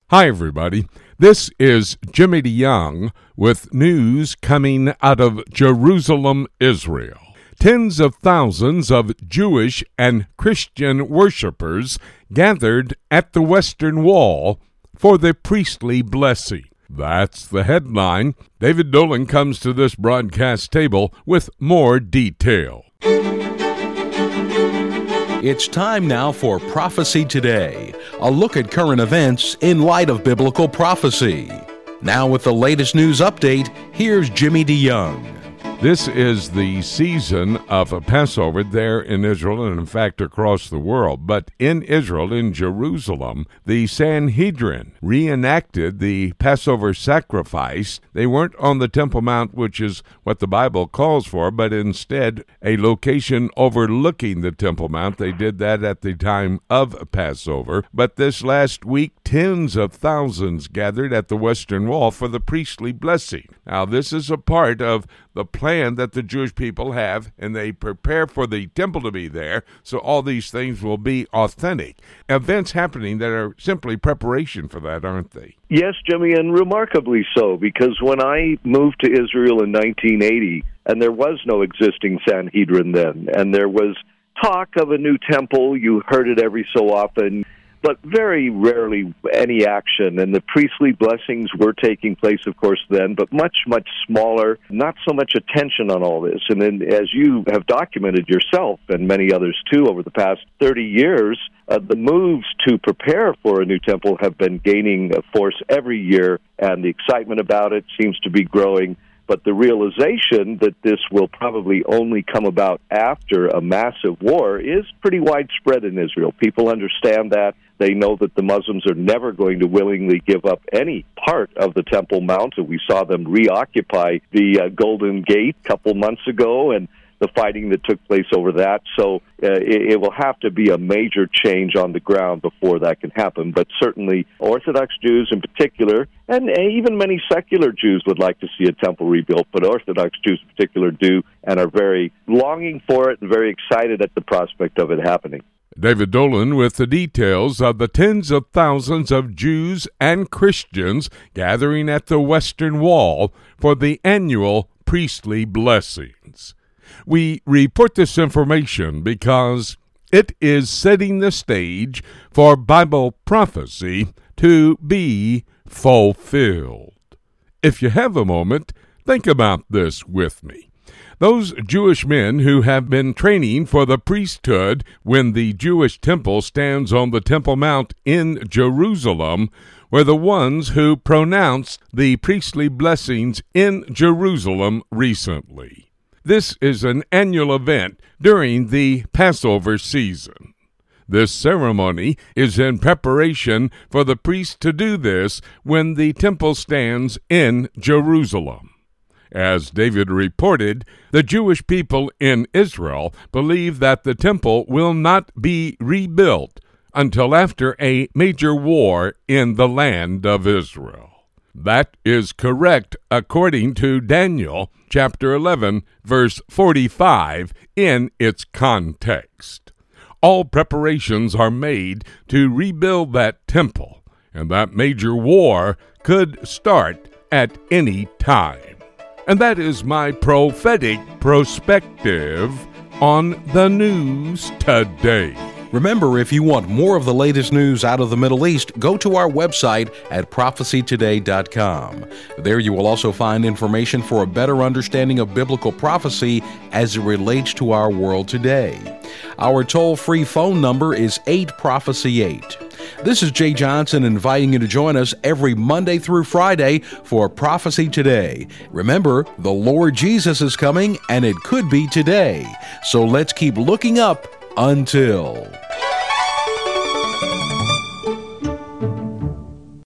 Hi, everybody. This is Jimmy DeYoung with news coming out of Jerusalem, Israel. Tens of thousands of Jewish and Christian worshipers gathered at the Western Wall for the priestly blessing. That's the headline. David Dolan comes to this broadcast table with more detail. It's time now for Prophecy Today, a look at current events in light of biblical prophecy. Now with the latest news update, here's Jimmy DeYoung. This is the season of a Passover there in Israel and, in fact, across the world. But in Israel, in Jerusalem, the Sanhedrin reenacted the Passover sacrifice. They weren't on the Temple Mount, which is what the Bible calls for, but instead a location overlooking the Temple Mount. They did that at the time of Passover. But this last week, tens of thousands gathered at the Western Wall for the priestly blessing. Now, this is a part of the plan that the Jewish people have, and they prepare for the temple to be there, so all these things will be authentic. Events happening that are simply preparation for that, aren't they? Yes, Jimmy, and remarkably so, because when I moved to Israel in 1980, and there was no existing Sanhedrin then, and there was talk of a new temple, you heard it every so often, but very rarely any action. And the priestly blessings were taking place, of course, then, but much, much smaller, not so much attention on all this. And then, as you have documented yourself, and many others too, over the past 30 years, the moves to prepare for a new temple have been gaining force every year, and the excitement about it seems to be growing. But the realization that this will probably only come about after a massive war is pretty widespread in Israel. People understand that. They know that the Muslims are never going to willingly give up any part of the Temple Mount. And we saw them reoccupy the Golden Gate a couple months ago, and the fighting that took place over that. So it will have to be a major change on the ground before that can happen. But certainly Orthodox Jews in particular, and even many secular Jews would like to see a temple rebuilt, but Orthodox Jews in particular do, and are very longing for it and very excited at the prospect of it happening. David Dolan with the details of the tens of thousands of Jews and Christians gathering at the Western Wall for the annual priestly blessings. We report this information because it is setting the stage for Bible prophecy to be fulfilled. If you have a moment, think about this with me. Those Jewish men who have been training for the priesthood when the Jewish temple stands on the Temple Mount in Jerusalem were the ones who pronounced the priestly blessings in Jerusalem recently. This is an annual event during the Passover season. This ceremony is in preparation for the priest to do this when the temple stands in Jerusalem. As David reported, the Jewish people in Israel believe that the temple will not be rebuilt until after a major war in the land of Israel. That is correct according to Daniel chapter 11, verse 45 in its context. All preparations are made to rebuild that temple, and that major war could start at any time. And that is my prophetic perspective on the news today. Remember, if you want more of the latest news out of the Middle East, go to our website at prophecytoday.com. There you will also find information for a better understanding of biblical prophecy as it relates to our world today. Our toll-free phone number is 8-PROPHECY-8. This is Jay Johnson inviting you to join us every Monday through Friday for Prophecy Today. Remember, the Lord Jesus is coming, and it could be today. So let's keep looking up until...